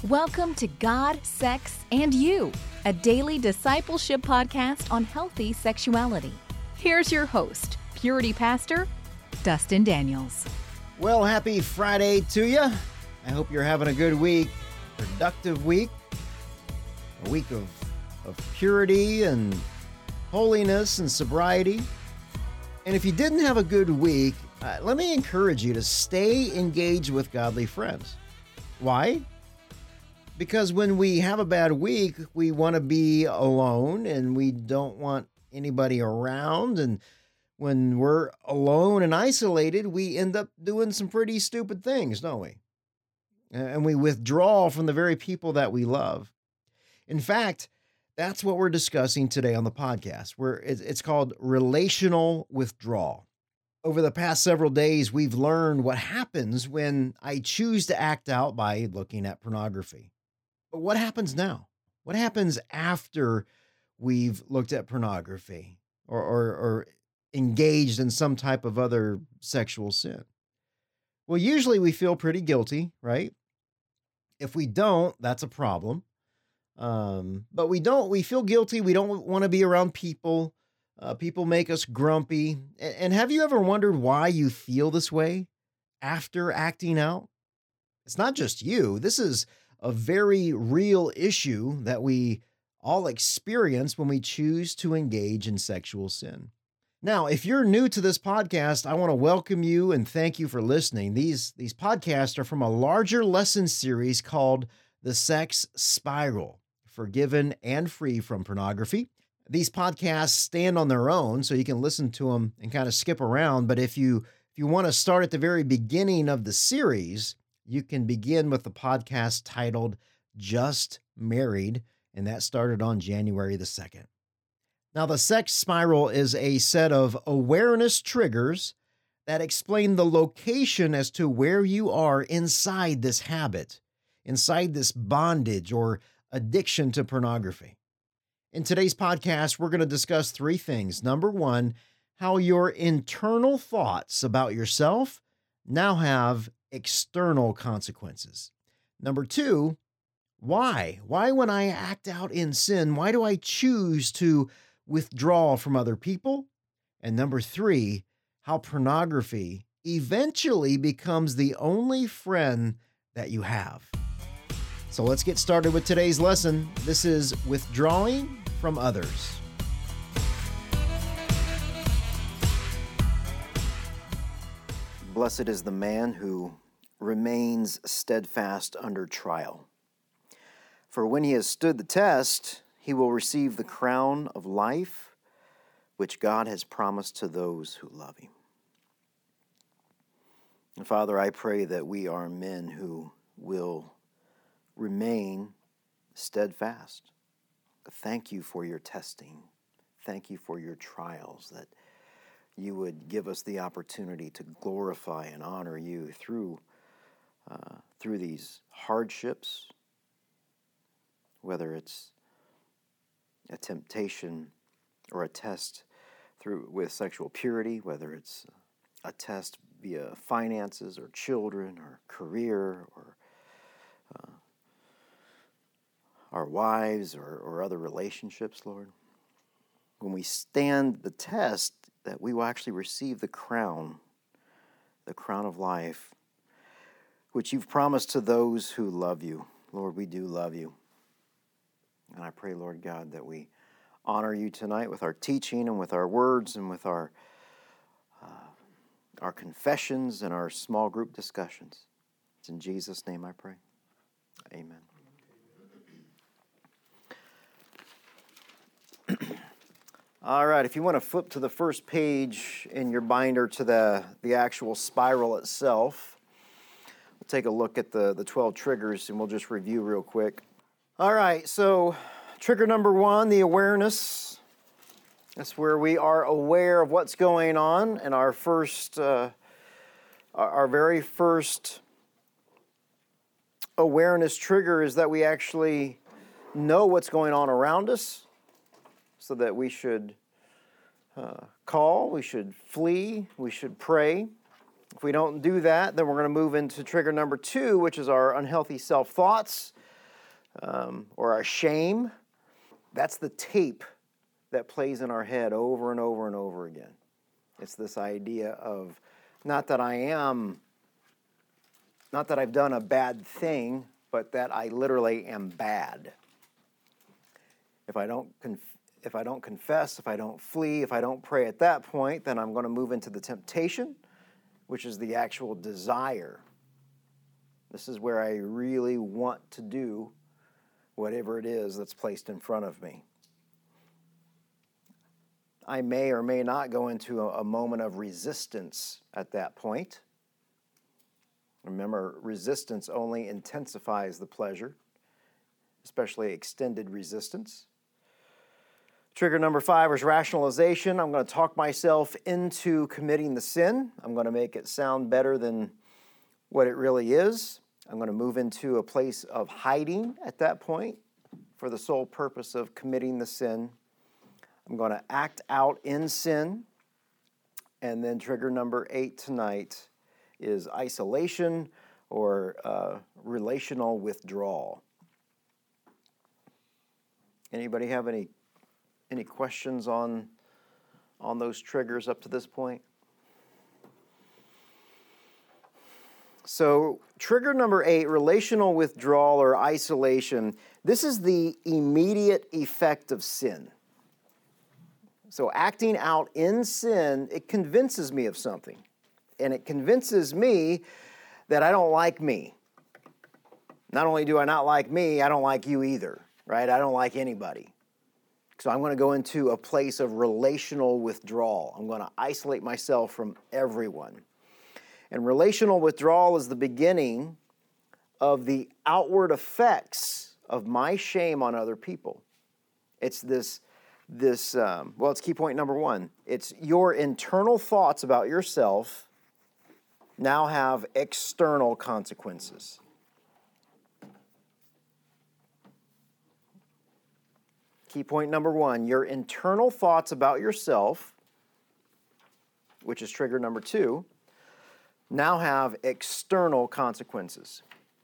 Welcome to God, Sex, and You, a daily discipleship podcast on healthy sexuality. Here's your host, Purity Pastor, Dustin Daniels. Well, happy Friday to you. I hope you're having a good week, productive week, a week of purity and holiness and sobriety. And if you didn't have a good week, let me encourage you to stay engaged with godly friends. Why? Because when we have a bad week, we want to be alone and we don't want anybody around. And when we're alone and isolated, we end up doing some pretty stupid things, don't we? And we withdraw from the very people that we love. In fact, that's what we're discussing today on the podcast, where it's called relational withdrawal. Over the past several days, we've learned what happens when I choose to act out by looking at pornography. But what happens now? What happens after we've looked at pornography or engaged in some type of other sexual sin? Well, usually we feel pretty guilty, right? If we don't, that's a problem. But we feel guilty. We don't want to be around people. People make us grumpy. And have you ever wondered why you feel this way after acting out? It's not just you. This is a very real issue that we all experience when we choose to engage in sexual sin. Now, if you're new to this podcast, I want to welcome you and thank you for listening. These podcasts are from a larger lesson series called The Sex Spiral, Forgiven and Free from Pornography. These podcasts stand on their own, so you can listen to them and kind of skip around. But if you want to start at the very beginning of the series, you can begin with the podcast titled Just Married, and that started on January the 2nd. Now, the Sex Spiral is a set of awareness triggers that explain the location as to where you are inside this habit, inside this bondage or addiction to pornography. In today's podcast, we're going to discuss three things. Number one, how your internal thoughts about yourself now have external consequences. Number two, why? Why when I act out in sin, why do I choose to withdraw from other people? And number three, how pornography eventually becomes the only friend that you have. So let's get started with today's lesson. This is withdrawing from others. Blessed is the man who remains steadfast under trial. For when he has stood the test, he will receive the crown of life, which God has promised to those who love him. And Father, I pray that we are men who will remain steadfast. Thank you for your testing. Thank you for your trials, that you would give us the opportunity to glorify and honor you through these hardships, whether it's a temptation or a test with sexual purity, whether it's a test via finances or children or career or our wives or other relationships, Lord. When we stand the test, that we will actually receive the crown of life, which you've promised to those who love you. Lord, we do love you. And I pray, Lord God, that we honor you tonight with our teaching and with our words and with our confessions and our small group discussions. It's in Jesus' name I pray. Amen. All right, if you want to flip to the first page in your binder to the actual spiral itself, we'll take a look at the 12 triggers and we'll just review real quick. All right, so trigger number one, the awareness. That's where we are aware of what's going on, and our very first awareness trigger is that we actually know what's going on around us, so that we should call, we should flee, we should pray. If we don't do that, then we're going to move into trigger number two, which is our unhealthy self-thoughts. or our shame. That's the tape that plays in our head over and over and over again. It's this idea of not that I've done a bad thing, but that I literally am bad. If I don't confess, if I don't flee, if I don't pray at that point, then I'm going to move into the temptation, which is the actual desire. This is where I really want to do whatever it is that's placed in front of me. I may or may not go into a moment of resistance at that point. Remember, resistance only intensifies the pleasure, especially extended resistance. Trigger number 5 is rationalization. I'm going to talk myself into committing the sin. I'm going to make it sound better than what it really is. I'm going to move into a place of hiding at that point for the sole purpose of committing the sin. I'm going to act out in sin. And then trigger number 8 tonight is isolation or relational withdrawal. Anybody have any questions on those triggers up to this point? So trigger number 8, relational withdrawal or isolation. This is the immediate effect of sin. So acting out in sin, it convinces me of something. And it convinces me that I don't like me. Not only do I not like me, I don't like you either, right? I don't like anybody. So I'm going to go into a place of relational withdrawal. I'm going to isolate myself from everyone. And relational withdrawal is the beginning of the outward effects of my shame on other people. It's it's key point number 1. It's your internal thoughts about yourself now have external consequences. Key point number 1, your internal thoughts about yourself, which is trigger number 2, now have external consequences.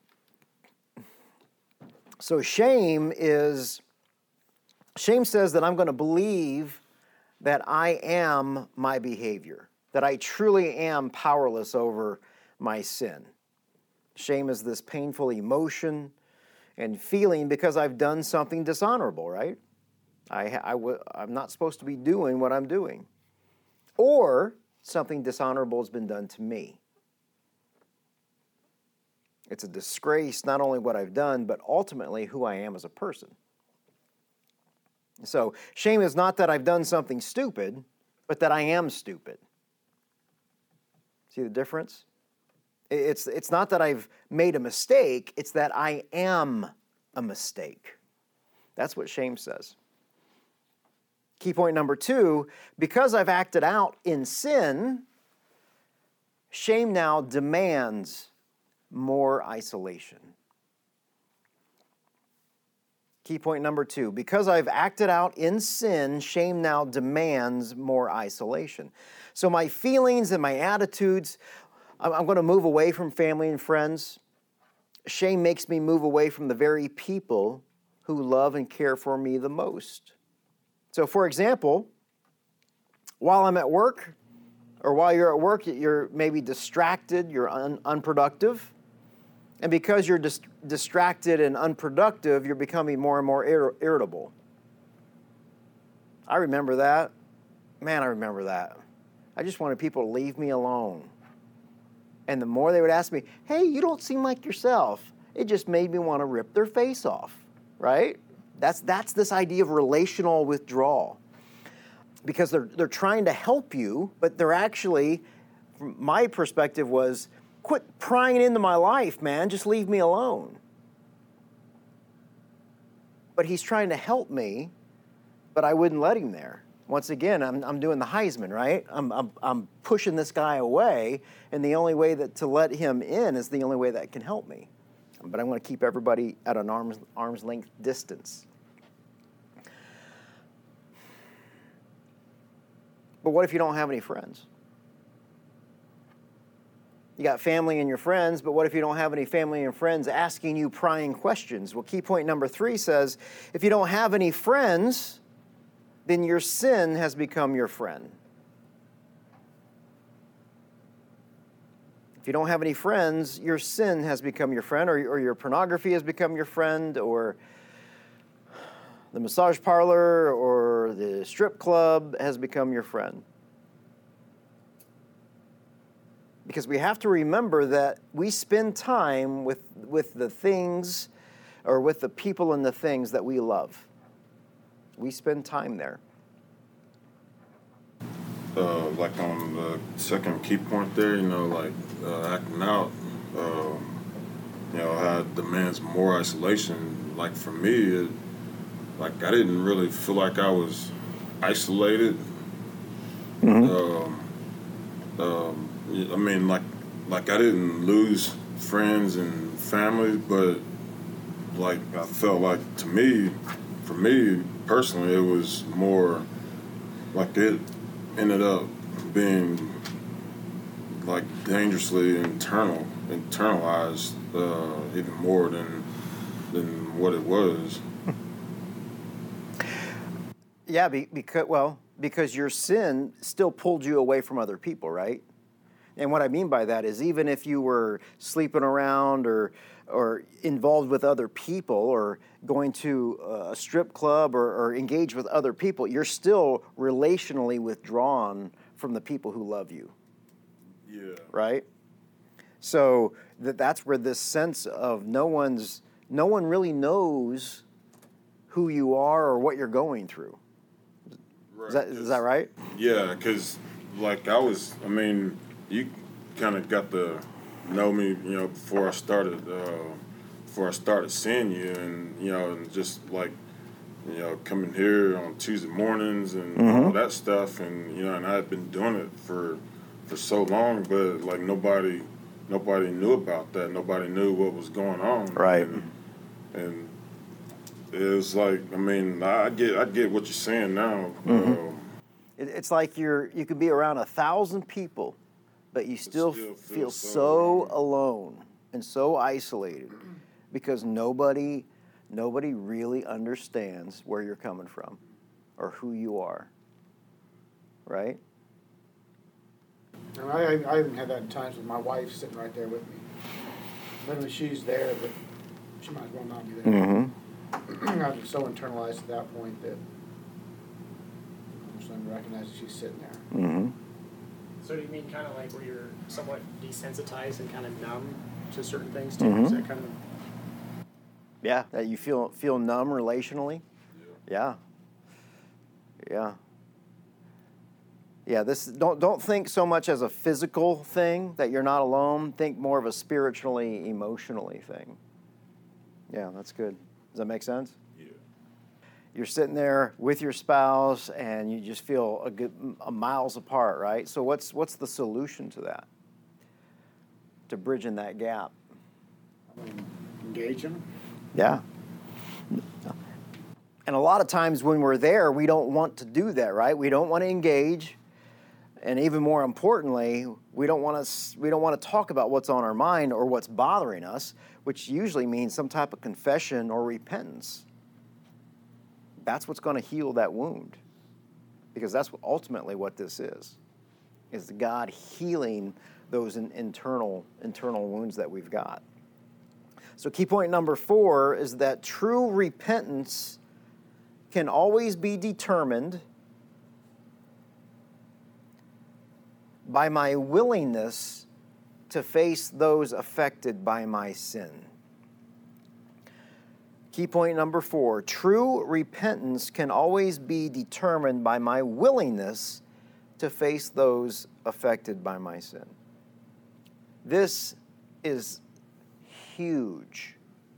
So shame says that I'm going to believe that I am my behavior, that I truly am powerless over my sin. Shame is this painful emotion and feeling because I've done something dishonorable, right? I'm not supposed to be doing what I'm doing. Or something dishonorable has been done to me. It's a disgrace, not only what I've done, but ultimately who I am as a person. So shame is not that I've done something stupid, but that I am stupid. See the difference? It's not that I've made a mistake, it's that I am a mistake. That's what shame says. Key point number 2, because I've acted out in sin, shame now demands more isolation. Key point number 2, because I've acted out in sin, shame now demands more isolation. So my feelings and my attitudes, I'm going to move away from family and friends. Shame makes me move away from the very people who love and care for me the most. So for example, while I'm at work, or while you're at work, you're maybe distracted, you're unproductive. And because you're distracted and unproductive, you're becoming more and more irritable. I remember that. Man, I remember that. I just wanted people to leave me alone. And the more they would ask me, hey, you don't seem like yourself, it just made me want to rip their face off, right? That's this idea of relational withdrawal. Because they're trying to help you, but they're actually, from my perspective was, quit prying into my life, man. Just leave me alone. But he's trying to help me, but I wouldn't let him there. Once again, I'm doing the Heisman, right? I'm pushing this guy away, and the only way to let him in is the only way that can help me. But I'm going to keep everybody at an arm's length distance. But what if you don't have any friends? You got family and your friends, but what if you don't have any family and friends asking you prying questions? Well, key point number 3 says, if you don't have any friends, then your sin has become your friend. If you don't have any friends, your sin has become your friend, or your pornography has become your friend, or the massage parlor or the strip club has become your friend. Because we have to remember that we spend time with the things, or with the people and the things that we love. We spend time there. Like on the second key point there, acting out, how it demands more isolation. Like for me, I didn't really feel like I was isolated. I didn't lose friends and family, but I felt like for me personally, it was more like it ended up being dangerously internalized, even more than what it was. Yeah, because your sin still pulled you away from other people, right? And what I mean by that is, even if you were sleeping around or involved with other people, or going to a strip club or engage with other people, you're still relationally withdrawn from the people who love you. Yeah. Right? So that's where this sense of no one really knows who you are or what you're going through. Right. Is that right? Yeah, because you kind of got to know me, before I started seeing you, and just coming here on Tuesday mornings and all that stuff, and and I had been doing it for so long, but nobody knew about that. Nobody knew what was going on. Right. And it was I get what you're saying now. It's like you could be around 1,000 people, but you still feel so alone and so isolated, because nobody really understands where you're coming from or who you are, right? And I even had that in times with my wife sitting right there with me. Literally, she's there, but she might as well not be there. I was so internalized at that point that I'm starting to recognize that she's sitting there. So do you mean kind of like where you're somewhat desensitized and kind of numb to certain things too? Is that kind of... Yeah, that you feel numb relationally? Yeah. This don't think so much as a physical thing that you're not alone. Think more of a spiritually, emotionally thing. Yeah, that's good. Does that make sense? Yeah. You're sitting there with your spouse and you just feel a miles apart, right? So what's the solution to that? To bridging that gap? Engage them. Yeah. And a lot of times when we're there, we don't want to do that, right? We don't want to engage. And even more importantly, we don't want to talk about what's on our mind or what's bothering us, which usually means some type of confession or repentance. That's what's going to heal that wound, because that's ultimately what this is God healing those internal wounds that we've got. So key point number 4 is that true repentance can always be determined by my willingness to face those affected by my sin. Key point number 4, true repentance can always be determined by my willingness to face those affected by my sin. This is huge.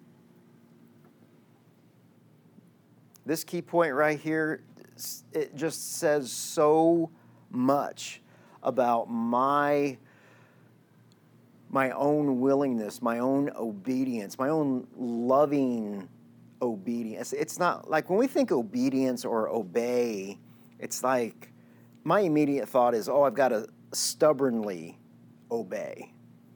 This key point right here, it just says so much about my own willingness, my own obedience, my own loving obedience. It's not like when we think obedience or obey, it's like my immediate thought is, I've got to stubbornly obey.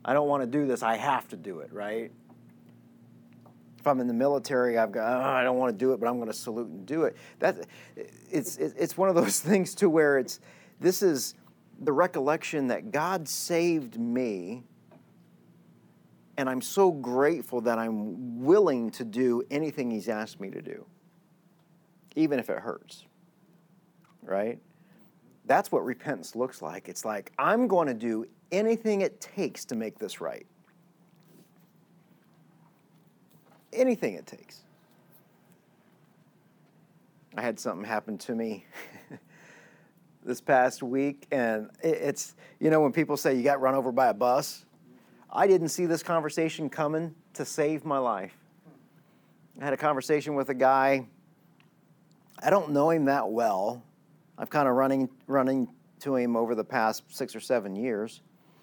I don't want to do this. I have to do it, right? If I'm in the military, I've got, I don't want to do it, but I'm going to salute and do it. It's one of those things to where this is the recollection that God saved me, and I'm so grateful that I'm willing to do anything He's asked me to do, even if it hurts, right? That's what repentance looks like. It's like, I'm going to do anything it takes to make this right. Anything it takes. I had something happen to me this past week, and it's, when people say you got run over by a bus, I didn't see this conversation coming to save my life. I had a conversation with a guy. I don't know him that well. I've kind of running to him over the past 6 or 7 years.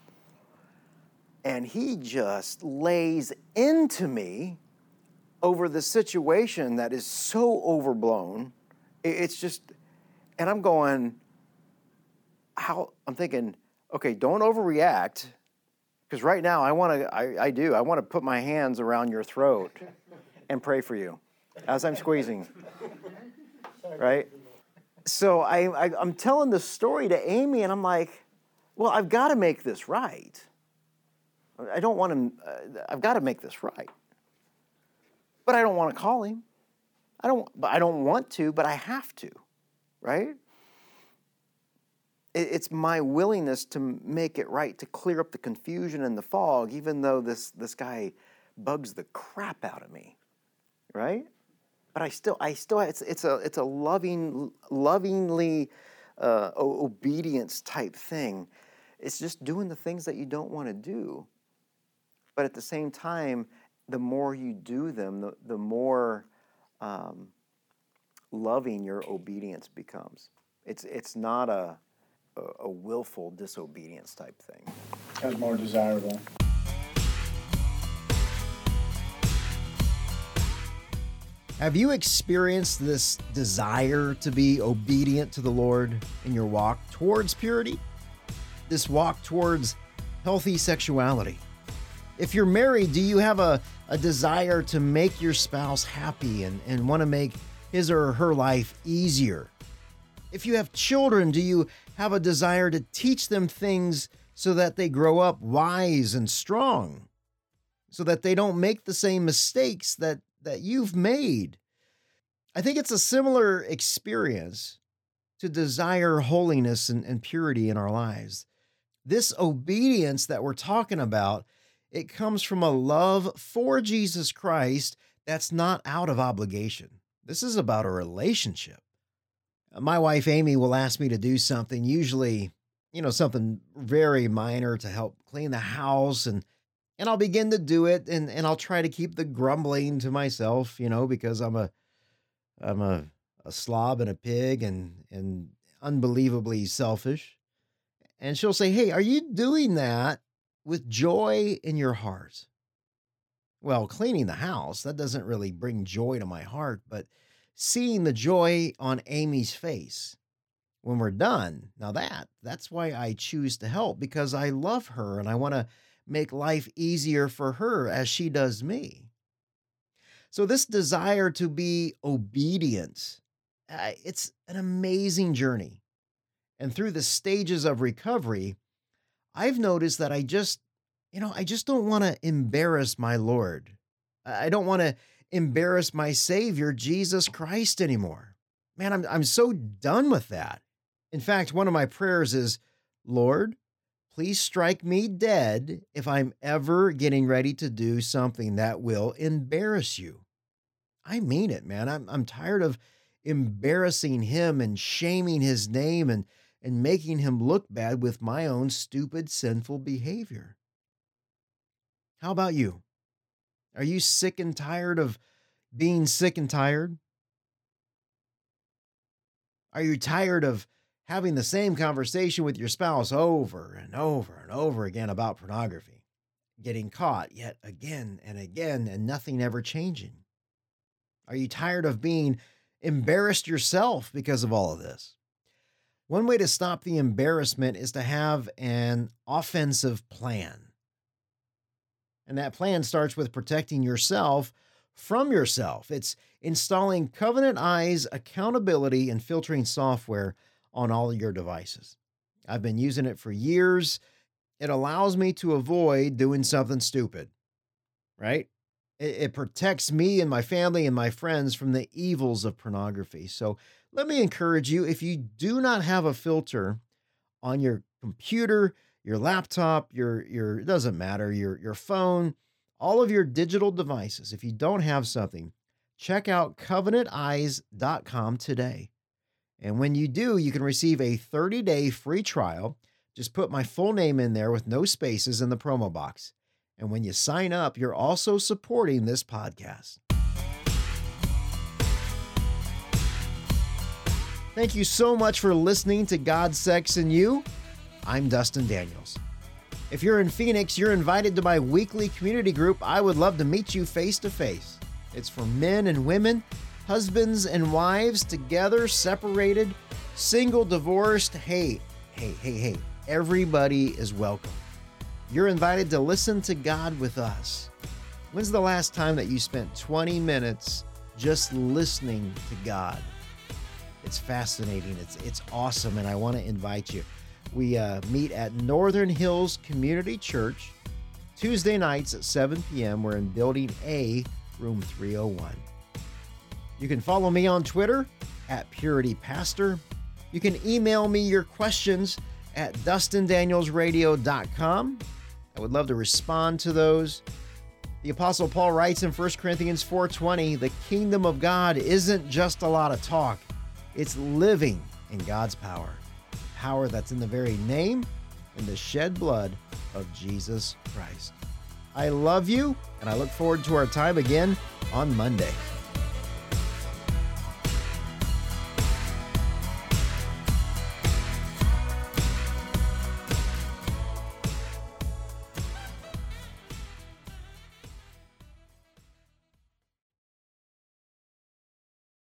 And he just lays into me over the situation that is so overblown. It's just, and I'm going, I'm thinking, okay, don't overreact, because right now I want to put my hands around your throat and pray for you as I'm squeezing, right? So I'm telling the story to Amy, and I'm like, well, I've got to make this right. I don't want him, I've got to make this right. But I don't want to call him. I don't want to, but I have to, right? It's my willingness to make it right, to clear up the confusion and the fog, even though this guy bugs the crap out of me, right? But I still, it's a lovingly obedience type thing. It's just doing the things that you don't want to do. But at the same time, the more you do them, the more loving your obedience becomes. It's not a willful disobedience type thing. That's more desirable. Have you experienced this desire to be obedient to the Lord in your walk towards purity? This walk towards healthy sexuality? If you're married, do you have a desire to make your spouse happy and want to make his or her life easier? If you have children, do you have a desire to teach them things so that they grow up wise and strong, so that they don't make the same mistakes that you've made? I think it's a similar experience to desire holiness and purity in our lives. This obedience that we're talking about, it comes from a love for Jesus Christ that's not out of obligation. This is about a relationship. My wife, Amy, will ask me to do something, usually, something very minor to help clean the house, and I'll begin to do it, and I'll try to keep the grumbling to myself, because I'm a slob and a pig and unbelievably selfish. And she'll say, "Hey, are you doing that with joy in your heart?" Well, cleaning the house, that doesn't really bring joy to my heart, but seeing the joy on Amy's face when we're done, now that's why I choose to help, because I love her and I want to make life easier for her as she does me. So this desire to be obedient, it's an amazing journey. And through the stages of recovery, I've noticed that I just don't want to embarrass my Lord. I don't want to embarrass my Savior, Jesus Christ, anymore. Man, I'm so done with that. In fact, one of my prayers is, "Lord, please strike me dead if I'm ever getting ready to do something that will embarrass you." I mean it, man. I'm tired of embarrassing him and shaming his name and making him look bad with my own stupid, sinful behavior. How about you? Are you sick and tired of being sick and tired? Are you tired of having the same conversation with your spouse over and over and over again about pornography, getting caught yet again and again, and nothing ever changing? Are you tired of being embarrassed yourself because of all of this? One way to stop the embarrassment is to have an offensive plan. And that plan starts with protecting yourself from yourself. It's installing Covenant Eyes accountability and filtering software on all of your devices. I've been using it for years. It allows me to avoid doing something stupid, right? It protects me and my family and my friends from the evils of pornography. So let me encourage you, if you do not have a filter on your computer, your laptop, it doesn't matter, your phone, all of your digital devices, if you don't have something, check out covenanteyes.com today. And when you do, you can receive a 30-day free trial. Just put my full name in there with no spaces in the promo box. And when you sign up, you're also supporting this podcast. Thank you so much for listening to God, Sex, and You. I'm Dustin Daniels. If you're in Phoenix, you're invited to my weekly community group. I would love to meet you face to face. It's for men and women, husbands and wives, together, separated, single, divorced. Hey. Everybody is welcome. You're invited to listen to God with us. When's the last time that you spent 20 minutes just listening to God? It's fascinating. It's awesome, and I want to invite you. We meet at Northern Hills Community Church Tuesday nights at 7 p.m. We're in Building A, Room 301. You can follow me on Twitter at PurityPastor. You can email me your questions at DustinDanielsRadio.com. I would love to respond to those. The Apostle Paul writes in 1 Corinthians 4:20, the kingdom of God isn't just a lot of talk. It's living in God's power. Power that's in the very name and the shed blood of Jesus Christ. I love you, and I look forward to our time again on Monday.